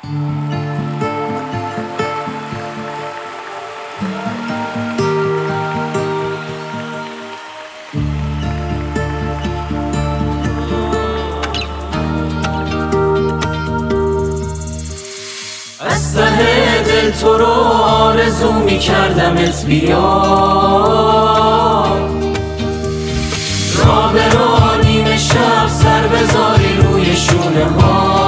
از ته دل تو رو آرزو می کردمت بیا، راه به راه نیمه شب سر بذاری روی شونه ها،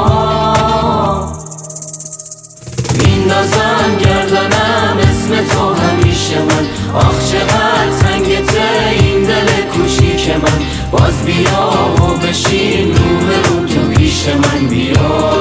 میندازم گردنم اسم تو همیشه من. آخ چقدر تنگته این دل کوچیک من، باز بیا و بشین رو تو پیش من بیا.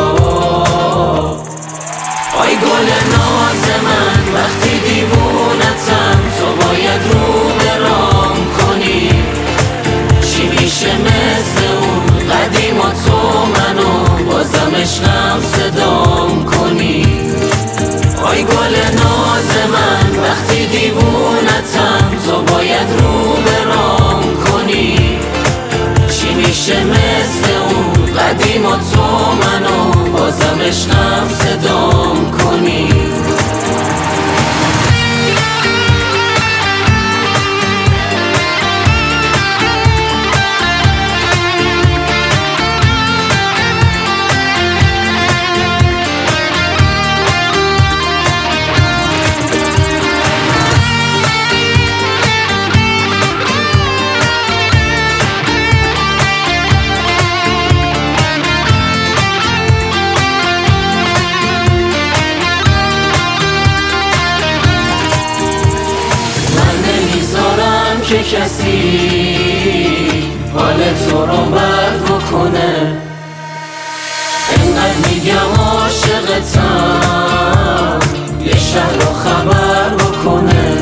آی گل ناز من وقتی دیوونتم تو باید رو برام کنی، چی میشه مثل اون قدیما تو منو بازم عشقم صدام کنی. آی گل ناز من وقتی دیوونتم تو باید رو برام کنی، چی میشه مثل اون قدیما تو منو بازم عشقم صدام کنی. که کسی حال تو رو بد بکنه، اینقدر میگم عاشقتم یه شهر رو خبر بکنه.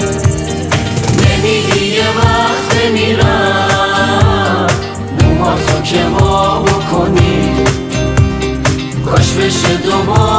نمیگی یه وقت میرم موهاتو که وا بکنی، کاش بشه دوباره